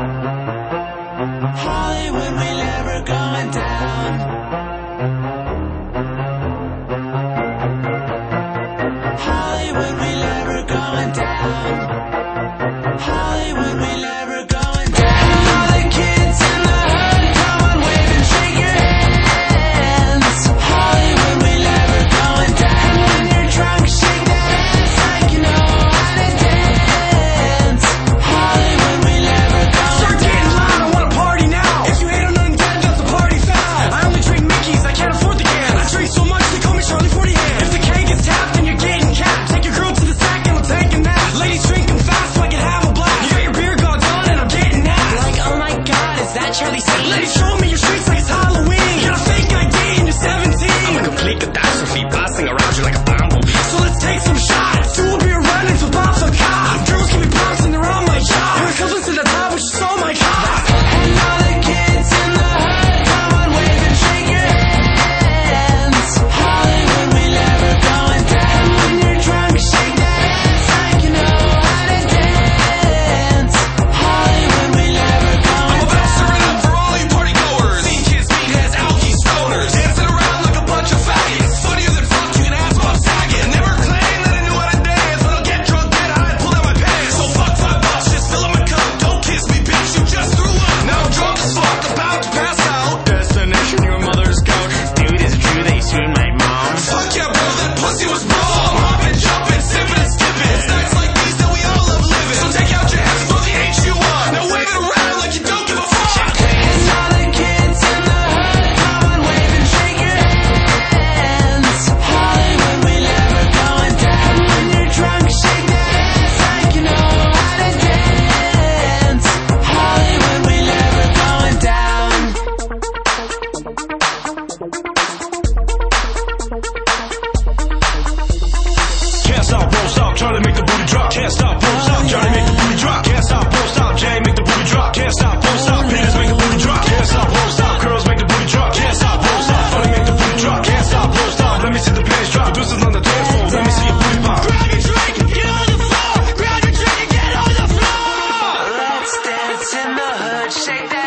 Hollywood, we never going down. Hollywood, we never going down. Hollywood, we never going down. All the kids in the hood, come on, wave and shake your hands. Hollywood, we never going down. When you're drunk, shake that ass like you know how to dance. Hollywood, we never going Start getting loud, I wanna party now. If you hate on nothing dead, that's the party foul. I only drink Mickey's, I can't afford the cans. I drink so much, they call me Charlie 40 Hands. If the K gets tapped, then you're getting capped. Take your girl to the sack and I'm taking that. Ladies drinking fast so I can have a blast. You got your beer goggles on and I'm getting ass. like, oh my god, is that Charlie C? Ladies, show me your streets like it's Halloween. You got a fake ID and you're 17. I'm a complete catastrophe, blasting around you like a bumblebee. So let's take some shots. Two will be running to pop a cop. Girls can be bouncing around my job. Here it comes to the top, which is all my cock. And all the kids in the hood, come on, wave and shake your hands. Hollywood, we never going down. When you're drunk, shake that ass like you know how to dance. Hollywood, we never going I'm about to surrender up for all you party goers. Mean kids, meatheads, alkies, stoners, dancing around like a bunch of faggots. Funnier than fuck, you can ask Bob Saget. Never claimed that I knew how to dance, but I'll get drunk, get high, pull out my pants. So fuck 5 bucks, just fill up my cup. Don't kiss me, bitch, you just threw up. Now I'm drunk as fuck, about to pass out. Destination, your mother's couch. Dude, is it true they screwed my mom? Fuck yeah, bro, that pussy was bomb. Hopping, jumping, sipping and skipping. It's nights like these that we all love living. So take out your hands, throw the H-U-1. Now wave it around like you don't give a fuck. And all the kids in the hood, come on, wave and shake your hands. Hollywood, we never going down. When you're drunk, shake that ass like you know how to dance. Hollywood, we never going down. Can't stop, won't stop, trying to make the booty drop. Can't stop, won't stop, trying to make the booty drop. Can't stop, won't stop, Jay, make the booty drop. Can't stop, won't stop, Peters make the booty drop. Can't stop, won't stop, girls make the booty drop. Can't stop, won't stop, funny make the booty drop. Can't stop, won't stop, let me see the bass drop. Producers on the dance floor, let me see your booty pop. Grab your drink, get on the floor. Grab your drink and get on the floor. Let's dance in the hood, shake that